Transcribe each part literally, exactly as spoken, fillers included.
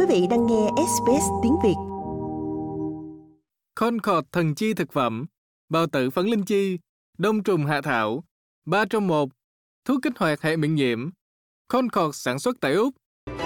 vị đang nghe ét bê ét tiếng Việt. Concord thần chi thực phẩm, bào tử phấn linh chi, đông trùng hạ thảo, ba trong một, thuốc kích hoạt hệ miễn nhiễm. Concord sản xuất tại Úc.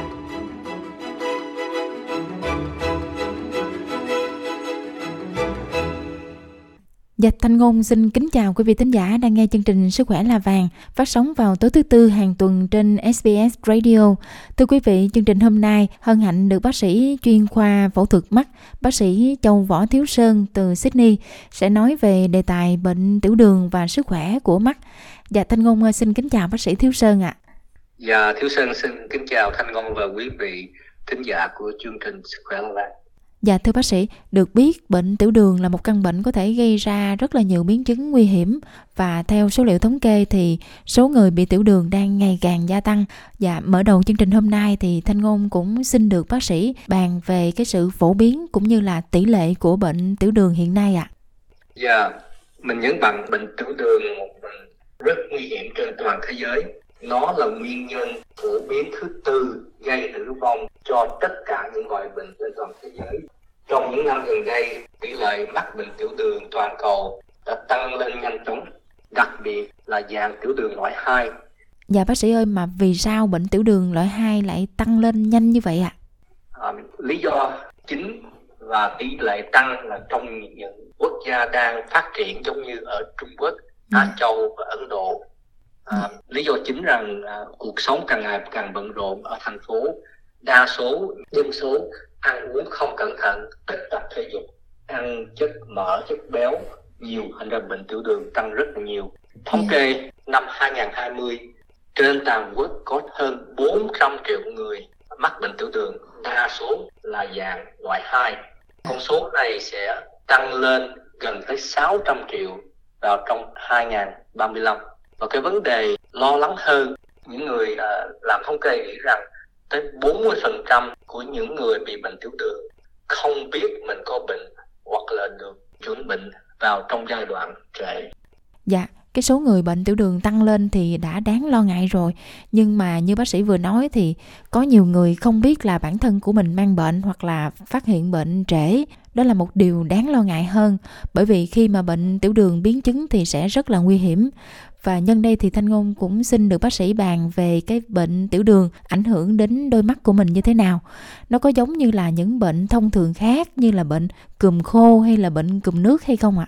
Dạ, Thanh Ngôn xin kính chào quý vị thính giả đang nghe chương trình Sức khỏe là vàng, phát sóng vào tối thứ tư hàng tuần trên ét bê ét Radio. Thưa quý vị, chương trình hôm nay hân hạnh được bác sĩ chuyên khoa phẫu thuật mắt, bác sĩ Châu Võ Thiếu Sơn từ Sydney sẽ nói về đề tài bệnh tiểu đường và sức khỏe của mắt. Dạ, Thanh Ngôn xin kính chào bác sĩ Thiếu Sơn ạ. Dạ, Thiếu Sơn xin kính chào Thanh Ngôn và quý vị thính giả của chương trình Sức khỏe là vàng. Dạ thưa bác sĩ, được biết bệnh tiểu đường là một căn bệnh có thể gây ra rất là nhiều biến chứng nguy hiểm và theo số liệu thống kê thì số người bị tiểu đường đang ngày càng gia tăng. Dạ, mở đầu chương trình hôm nay thì Thanh Ngôn cũng xin được bác sĩ bàn về cái sự phổ biến cũng như là tỷ lệ của bệnh tiểu đường hiện nay ạ. Dạ, mình nhấn mạnh bệnh tiểu đường là một bệnh rất nguy hiểm trên toàn thế giới. Nó là nguyên nhân phổ biến thứ tư gây tử vong cho tất cả những loại bệnh trên toàn thế giới. Trong những năm gần đây, tỷ lệ mắc bệnh tiểu đường toàn cầu đã tăng lên nhanh chóng, đặc biệt là dạng tiểu đường loại hai. Dạ bác sĩ ơi, mà vì sao bệnh tiểu đường loại hai lại tăng lên nhanh như vậy ạ? À, lý do chính và tỷ lệ tăng là trong những quốc gia đang phát triển giống như ở Trung Quốc, Á Châu và Ấn Độ. À, lý do chính rằng à, cuộc sống càng ngày càng bận rộn ở thành phố, đa số dân số ăn uống không cẩn thận, ít tập thể dục, ăn chất mỡ, chất béo nhiều, thành ra bệnh tiểu đường tăng rất là nhiều. Thống kê năm hai không hai không trên toàn quốc có hơn bốn trăm triệu người mắc bệnh tiểu đường, đa số là dạng loại hai. Con số này sẽ tăng lên gần tới sáu trăm triệu vào trong hai không ba lăm. Và cái vấn đề lo lắng hơn, những người uh, làm thống kê nghĩ rằng tới bốn mươi phần trăm của những người bị bệnh tiểu đường không biết mình có bệnh hoặc là được chuẩn bệnh vào trong giai đoạn trễ. Dạ, cái số người bệnh tiểu đường tăng lên thì đã đáng lo ngại rồi. Nhưng mà như bác sĩ vừa nói thì có nhiều người không biết là bản thân của mình mang bệnh hoặc là phát hiện bệnh trễ. Đó là một điều đáng lo ngại hơn. Bởi vì khi mà bệnh tiểu đường biến chứng thì sẽ rất là nguy hiểm. Và nhân đây thì Thanh Ngôn cũng xin được bác sĩ bàn về cái bệnh tiểu đường ảnh hưởng đến đôi mắt của mình như thế nào. Nó có giống như là những bệnh thông thường khác như là bệnh cùm khô hay là bệnh cùm nước hay không ạ?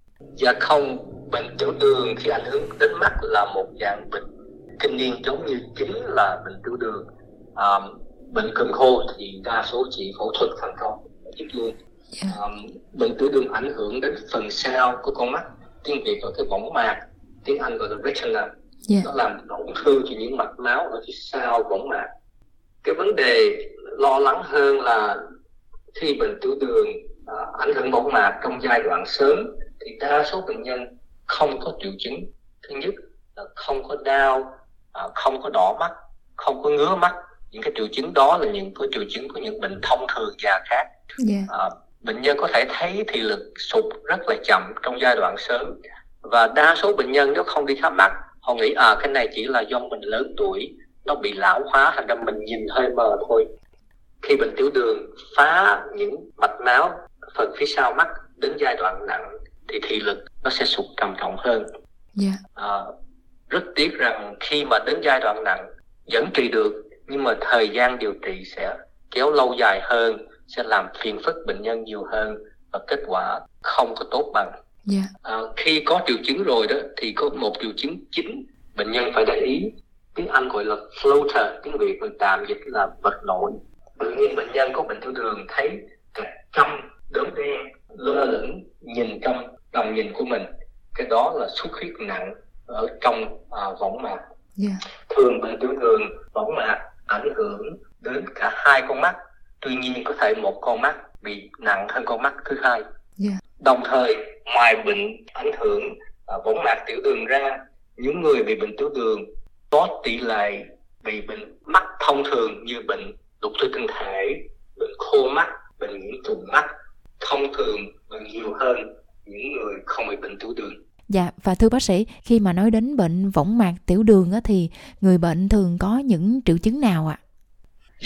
Dạ không, bệnh tiểu đường khi ảnh hưởng đến mắt là một dạng bệnh kinh niên giống như chính là bệnh tiểu đường. À, bệnh cùm khô thì đa số chỉ phẫu thuật thành công chết luôn. Yeah. À, bệnh tiểu đường ảnh hưởng đến phần sau của con mắt, tiếng Việt gọi cái võng mạc, tiếng Anh gọi là retina. Yeah. Nó làm tổn thương cho những mạch máu ở phía sau võng mạc. Cái vấn đề lo lắng hơn là khi bệnh tiểu đường à, ảnh hưởng võng mạc trong giai đoạn sớm thì đa số bệnh nhân không có triệu chứng. Thứ nhất là không có đau, à, không có đỏ mắt, không có ngứa mắt. Những cái triệu chứng đó là những cái triệu chứng của những bệnh thông thường già khác. Yeah. À, bệnh nhân có thể thấy thị lực sụt rất là chậm trong giai đoạn sớm. Và đa số bệnh nhân nếu không đi khám mắt, họ nghĩ à cái này chỉ là do mình lớn tuổi, nó bị lão hóa thành ra mình nhìn hơi mờ thôi. Khi bệnh tiểu đường phá những mạch máu phần phía sau mắt đến giai đoạn nặng thì thị lực nó sẽ sụt trầm trọng hơn. Yeah. À, rất tiếc rằng khi mà đến giai đoạn nặng vẫn trị được, nhưng mà thời gian điều trị sẽ kéo lâu dài hơn, sẽ làm phiền phức bệnh nhân nhiều hơn và kết quả không có tốt bằng. Yeah. À, khi có triệu chứng rồi đó thì có một triệu chứng chính bệnh nhân phải để ý, tiếng Anh gọi là floater, tiếng Việt mình tạm dịch là vật nổi. Những bệnh nhân có bệnh tiểu đường thấy cả trăm đốm đen lơ lửng nhìn trong tầm nhìn của mình, cái đó là xuất huyết nặng ở trong à, võng mạc. Yeah. Thường bệnh tiểu đường võng mạc ảnh hưởng đến cả hai con mắt, tuy nhiên có thể một con mắt bị nặng hơn con mắt thứ hai. Yeah. Đồng thời ngoài bệnh ảnh hưởng à, võng mạc tiểu đường ra, những người bị bệnh tiểu đường có tỷ lệ bị bệnh mắt thông thường như bệnh đục thủy tinh thể, bệnh khô mắt, bệnh nhiễm trùng mắt thông thường và nhiều hơn những người không bị bệnh tiểu đường. Dạ, và thưa bác sĩ, khi mà nói đến bệnh võng mạc tiểu đường á, thì người bệnh thường có những triệu chứng nào ạ? Dạ,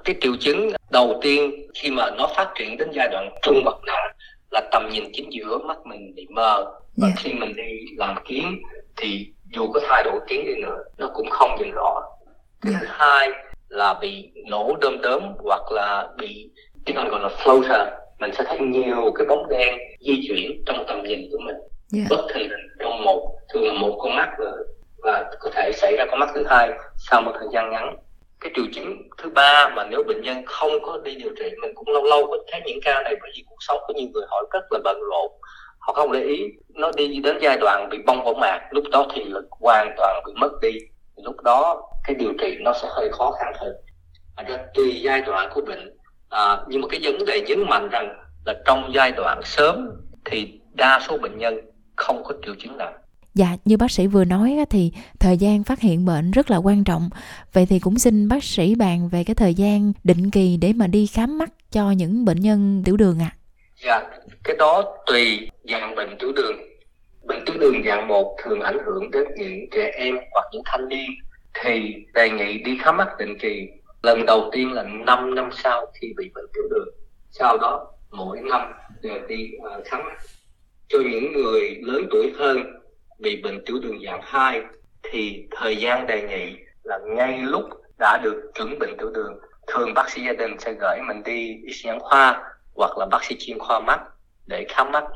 Cái triệu chứng đầu tiên khi mà nó phát triển đến giai đoạn trung hoặc nặng là tầm nhìn chính giữa, mắt mình bị mờ. Và yeah. khi mình đi làm kiến thì dù có thay đổi kiến đi nữa nó cũng không nhìn rõ. Cái yeah. thứ hai là bị nổ đom đóm hoặc là bị tiếng Anh gọi là floater. Mình sẽ thấy nhiều cái bóng đen di chuyển trong tầm nhìn của mình, yeah. bất thình lình trong một thường là một con mắt rồi, và có thể xảy ra con mắt thứ hai sau một thời gian ngắn. Cái triệu chứng thứ ba mà nếu bệnh nhân không có đi điều trị, mình cũng lâu lâu có thấy những ca này, bởi vì cuộc sống có nhiều người họ rất là bận rộn, họ không để ý, nó đi đến giai đoạn bị bong võng mạc, lúc đó thì lực hoàn toàn bị mất đi, lúc đó cái điều trị nó sẽ hơi khó khăn hơn. À, tùy giai đoạn của bệnh, à, nhưng mà cái vấn đề nhấn mạnh rằng là trong giai đoạn sớm thì đa số bệnh nhân không có triệu chứng nặng. Dạ, như bác sĩ vừa nói thì thời gian phát hiện bệnh rất là quan trọng. Vậy thì cũng xin bác sĩ bàn về cái thời gian định kỳ để mà đi khám mắt cho những bệnh nhân tiểu đường ạ. À. Dạ, cái đó tùy dạng bệnh tiểu đường. Bệnh tiểu đường dạng một thường ảnh hưởng đến những trẻ em hoặc những thanh niên thì đề nghị đi khám mắt định kỳ. Lần đầu tiên là năm năm sau khi bị bệnh tiểu đường. Sau đó mỗi năm đều đi uh, khám mắt. Cho những người lớn tuổi hơn bị bệnh tiểu đường dạng hai thì thời gian đề nghị là ngay lúc đã được chuẩn bệnh tiểu đường. Thường bác sĩ gia đình sẽ gửi mình đi y nhãn khoa hoặc là bác sĩ chuyên khoa mắt để khám mắt.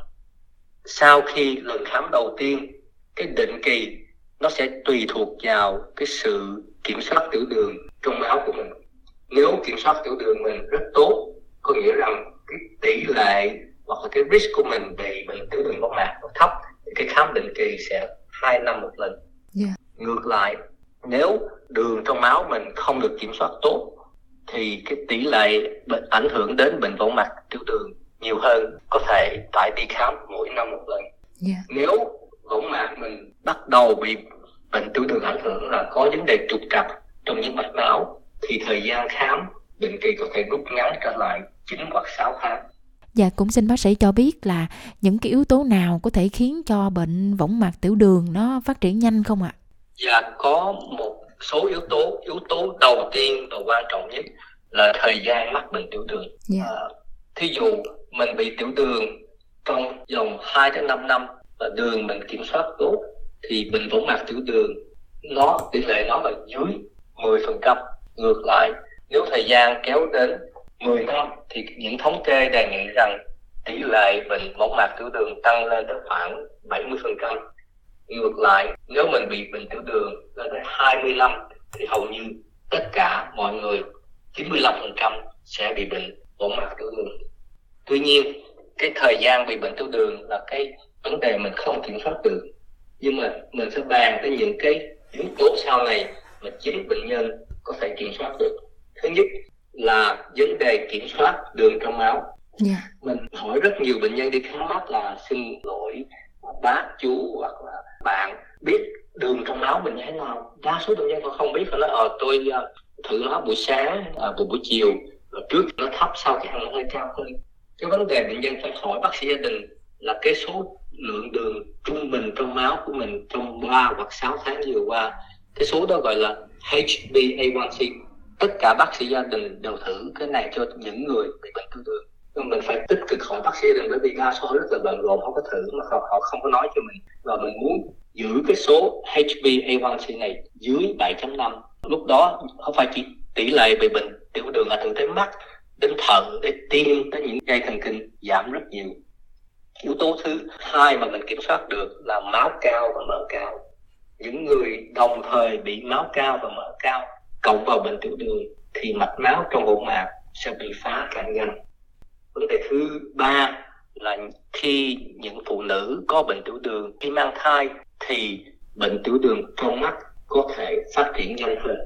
Sau khi lần khám đầu tiên, cái định kỳ nó sẽ tùy thuộc vào cái sự kiểm soát tiểu đường trong máu của mình. Nếu kiểm soát tiểu đường mình rất tốt, có nghĩa rằng cái tỷ lệ hoặc là cái risk của mình bị bệnh tiểu đường võng mạc nó thấp, thì cái khám định kỳ sẽ hai năm một lần. Yeah. Ngược lại, nếu đường trong máu mình không được kiểm soát tốt thì cái tỷ lệ bệnh ảnh hưởng đến bệnh võng mạc tiểu đường nhiều hơn, có thể phải đi khám mỗi năm một lần. Yeah. Nếu võng mạc mình bắt đầu bị bệnh tiểu đường ảnh hưởng là có vấn đề trục trặc trong những mạch máu thì thời gian khám định kỳ có thể rút ngắn trở lại chín hoặc sáu tháng. Dạ, cũng xin bác sĩ cho biết là những cái yếu tố nào có thể khiến cho bệnh võng mạc tiểu đường nó phát triển nhanh không ạ? Dạ, có một số yếu tố. Yếu tố đầu tiên và quan trọng nhất là thời gian mắc bệnh tiểu đường. Yeah. À, thí dụ mình bị tiểu đường trong vòng hai đến năm năm và đường mình kiểm soát tốt thì bệnh võng mạc tiểu đường nó tỷ lệ nó là dưới mười phần trăm. Ngược lại, nếu thời gian kéo đến mười năm thì những thống kê đề nghị rằng tỷ lệ bệnh võng mạc tiểu đường tăng lên đến khoảng bảy mươi phần trăm. Ngược lại, nếu mình bị bệnh tiểu đường lên đến hai mươi năm thì hầu như tất cả mọi người chín mươi lăm phần trăm sẽ bị bệnh võng mạc tiểu đường. Tuy nhiên, cái thời gian bị bệnh tiểu đường là cái vấn đề mình không kiểm soát được. Nhưng mà mình sẽ bàn tới những cái yếu tố sau này mà chính bệnh nhân có thể kiểm soát được. Thứ nhất là vấn đề kiểm soát đường trong máu. Yeah. Mình hỏi rất nhiều bệnh nhân đi khám mắt là xin lỗi bác, chú hoặc là bạn biết đường trong máu mình như thế nào. Đa số bệnh nhân họ không biết, họ nói ờ tôi thử nó buổi sáng, à, buổi buổi chiều, rồi trước nó thấp, sau thì nó hơi cao hơn. Cái vấn đề bệnh nhân phải hỏi bác sĩ gia đình là cái số lượng đường trung bình trong máu của mình trong ba hoặc sáu tháng vừa qua, cái số đó gọi là H b A one C. Tất cả bác sĩ gia đình đều thử cái này cho những người bị bệnh tiểu đường. Nhưng mình phải tích cực hỏi bác sĩ gia đình, bởi vì đa số rất là bận rộn, không có thử mà họ, họ không có nói cho mình. Và mình muốn giữ cái số H b A one C này dưới bảy chấm năm. Lúc đó không phải chỉ tỷ lệ bị bệnh tiểu đường ảnh hưởng tới mắt, đến thận, đến tim, đến những dây thần kinh giảm rất nhiều. Yếu tố thứ hai mà mình kiểm soát được là máu cao và mỡ cao. Những người đồng thời bị máu cao và mỡ cao cộng vào bệnh tiểu đường thì mạch máu trong võng mạc sẽ bị phá càng nhanh. Vấn đề thứ ba là khi những phụ nữ có bệnh tiểu đường khi mang thai thì bệnh tiểu đường trong mắt có thể phát triển nhanh hơn.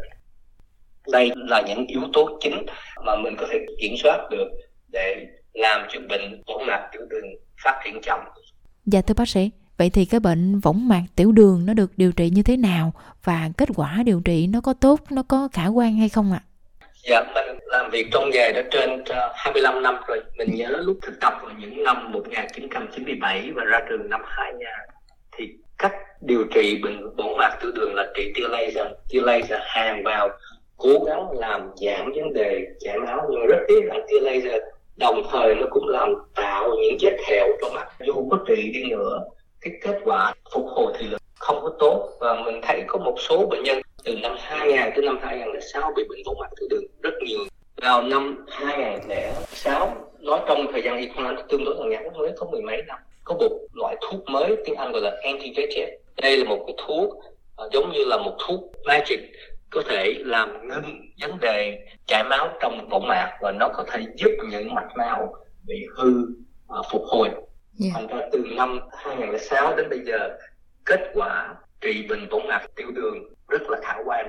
Đây là những yếu tố chính mà mình có thể kiểm soát được để làm cho bệnh võng mạc tiểu đường phát triển chậm. Dạ thưa bác sĩ, vậy thì cái bệnh võng mạc tiểu đường nó được điều trị như thế nào và kết quả điều trị nó có tốt, nó có khả quan hay không ạ? Dạ, mình làm việc trong nghề đã trên hai mươi lăm năm rồi. Mình nhớ lúc thực tập vào những năm một nghìn chín trăm chín mươi bảy và ra trường năm hai nghìn thì cách điều trị bệnh võng mạc tiểu đường là trị tia laser. Tia laser hàn vào cố gắng làm giảm vấn đề chảy máu, nhưng rất tiếc rằng tia laser đồng thời nó cũng làm tạo những vết thẹo trong mắt. Dù có trị đi nữa, cái kết quả phục hồi thị lực không có tốt. Và mình thấy có một số bệnh nhân từ năm hai nghìn tới năm hai nghìn lẻ sáu bị bệnh võng mạc tiểu đường rất nhiều. Vào năm hai nghìn lẻ sáu, nói trong thời gian y khoa tương đối là ngắn, mới có mười mấy năm, có một loại thuốc mới tiếng Anh gọi là anti-vê ép. Đây là một cái thuốc uh, giống như là một thuốc magic, có thể làm ngưng vấn đề chảy máu trong võng mạc và nó có thể giúp những mạch máu bị hư uh, phục hồi. Yeah. Thành ra từ năm hai nghìn lẻ sáu đến bây giờ, kết quả trị bệnh võng mạc tiểu đường rất là khả quan.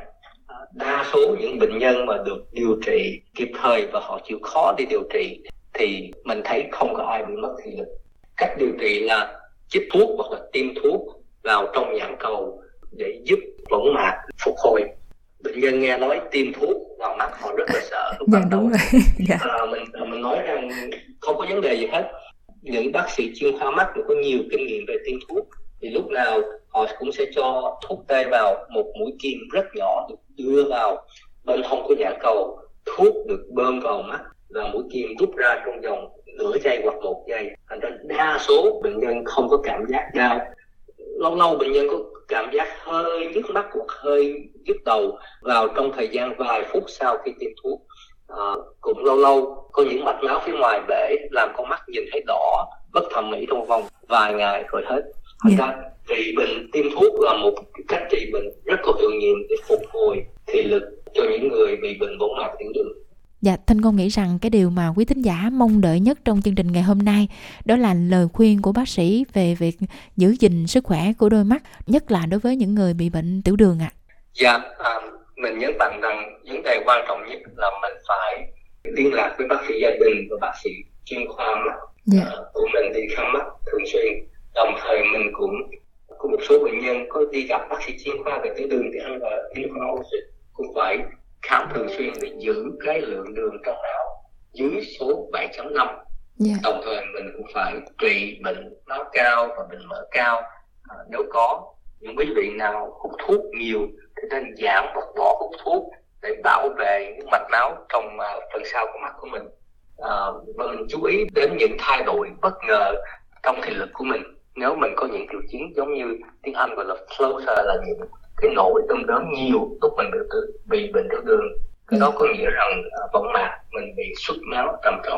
Đa số những bệnh nhân mà được điều trị kịp thời và họ chịu khó đi điều trị thì mình thấy không có ai bị mất thị lực. Cách điều trị là chích thuốc hoặc là tiêm thuốc vào trong nhãn cầu để giúp võng mạc phục hồi. Bệnh nhân nghe nói tiêm thuốc vào mắt họ rất là sợ lúc ban đầu. Dạ. À, mình mình nói rằng không có vấn đề gì hết. Những bác sĩ chuyên khoa mắt có nhiều kinh nghiệm về tiêm thuốc thì lúc nào họ cũng sẽ cho thuốc tê vào một mũi kim rất nhỏ được đưa vào bên hông của nhãn cầu, thuốc được bơm vào mắt và mũi kim rút ra trong vòng nửa giây hoặc một giây. Thành ra đa số bệnh nhân không có cảm giác đau. Lâu lâu bệnh nhân có cảm giác hơi nhức mắt hoặc hơi nhức đầu vào trong thời gian vài phút sau khi tiêm thuốc. À, cũng lâu lâu có những mạch máu phía ngoài bể làm con mắt nhìn thấy đỏ, bất thẩm mỹ trong vòng vài ngày rồi hết. Thành ra trị bệnh tiêm thuốc là một cách trị bệnh rất có hiệu nghiệm để phục hồi thị lực cho những người bị bệnh võng mạc tiểu đường. Dạ, Thanh Ngôn nghĩ rằng cái điều mà quý thính giả mong đợi nhất trong chương trình ngày hôm nay đó là lời khuyên của bác sĩ về việc giữ gìn sức khỏe của đôi mắt, nhất là đối với những người bị bệnh tiểu đường ạ. À. Dạ, à, mình nhấn mạnh rằng vấn đề quan trọng nhất là mình phải liên lạc với bác sĩ gia đình và bác sĩ chuyên khoa mắt yeah. uh, của mình đi khám mắt thường xuyên. Đồng thời mình cũng có một số bệnh nhân có đi gặp bác sĩ chuyên khoa về tiểu đường thì anh và endocrinologist cũng phải khám thường xuyên để giữ cái lượng đường trong não dưới số bảy chấm năm. Yeah. Đồng thời mình cũng phải trị bệnh máu cao và bệnh mỡ cao. À, nếu có những quý vị nào hút thuốc nhiều thì nên giảm hoặc bỏ hút thuốc để bảo vệ những mạch máu trong uh, phần sau của mắt của mình. À, và mình chú ý đến những thay đổi bất ngờ trong thị lực của mình. Nếu mình có những triệu chứng giống như tiếng Anh gọi là floater, là những cái nổi đom đóm nhiều lúc mình bị, bị bệnh tiểu đường, cái đó có nghĩa rằng uh, võng mạc mình bị xuất máu trầm trọng.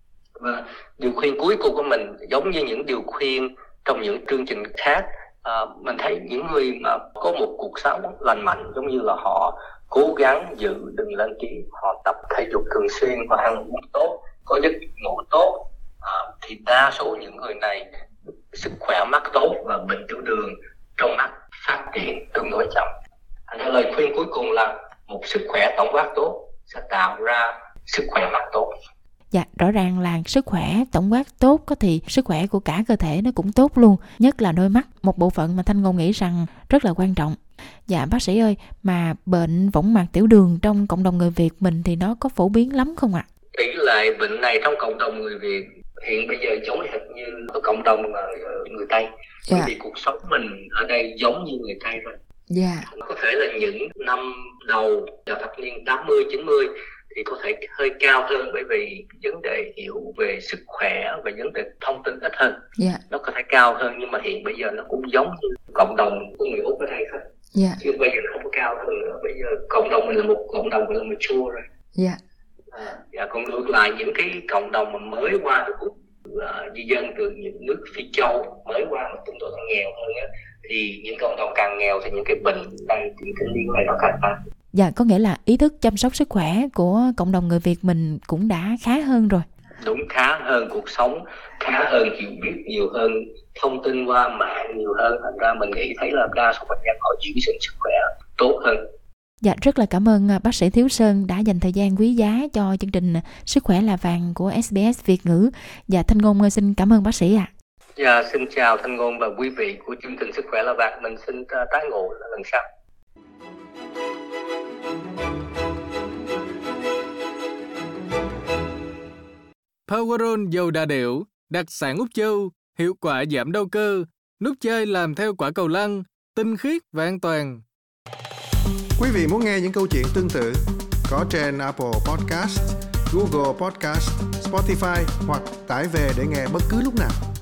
Và điều khuyên cuối cùng của mình giống như những điều khuyên trong những chương trình khác, uh, mình thấy những người mà có một cuộc sống lành mạnh giống như là họ cố gắng giữ đừng lên ký, họ tập thể dục thường xuyên và ăn uống tốt, có giấc ngủ tốt, uh, thì đa số những người này sức khỏe mắt tốt và bệnh tiểu đường trong mắt phát triển tương đối chậm. Thành lời khuyên cuối cùng là một sức khỏe tổng quát tốt sẽ tạo ra sức khỏe mắt tốt. Dạ, rõ ràng là sức khỏe tổng quát tốt có thì sức khỏe của cả cơ thể nó cũng tốt luôn, nhất là đôi mắt, một bộ phận mà Thanh Ngôn nghĩ rằng rất là quan trọng. Dạ bác sĩ ơi, mà bệnh võng mạc tiểu đường trong cộng đồng người Việt mình thì nó có phổ biến lắm không ạ? Tỷ lệ bệnh này trong cộng đồng người Việt hiện bây giờ giống hệt như ở cộng đồng người Tây. Dạ. Vì cuộc sống mình ở đây giống như người Tây rồi. Dạ. Có thể là những năm đầu vào thập niên tám mươi, chín mươi thì có thể hơi cao hơn bởi vì vấn đề hiểu về sức khỏe và vấn đề thông tin ít hơn. Yeah. Nó có thể cao hơn, nhưng mà hiện bây giờ nó cũng giống như cộng đồng của người Úc ở đây thôi. Yeah. Chứ bây giờ nó không có cao hơn nữa. Bây giờ cộng đồng mình là một cộng đồng là mature rồi. Yeah. À, và còn ngược lại những cái cộng đồng mà mới qua được Úc, là di dân từ những nước Phi Châu mới qua mà tương đối nghèo hơn á, thì những cộng đồng càng nghèo thì những cái bệnh này, những cái liên này nó càng tăng. Dạ, có nghĩa là ý thức chăm sóc sức khỏe của cộng đồng người Việt mình cũng đã khá hơn rồi. Đúng, khá hơn, cuộc sống khá hơn, hiểu biết nhiều hơn, thông tin qua mạng nhiều hơn. Thành ra mình nghĩ thấy là đa số bệnh nhân họ giữ gìn sức khỏe tốt hơn. Dạ, rất là cảm ơn bác sĩ Thiếu Sơn đã dành thời gian quý giá cho chương trình Sức khỏe là vàng của ét bê ét Việt ngữ. Dạ, Thanh Ngôn xin cảm ơn bác sĩ ạ. À. Dạ, xin chào Thanh Ngôn và quý vị của chương trình Sức khỏe là vàng. Mình xin tái ngộ lần sau. Powerol dầu đà điểu, đặc sản Úc Châu, hiệu quả giảm đau cơ, nút chơi làm theo quả cầu lăn, tinh khiết và an toàn. Quý vị muốn nghe những câu chuyện tương tự có trên Apple Podcast, Google Podcast, Spotify hoặc tải về để nghe bất cứ lúc nào.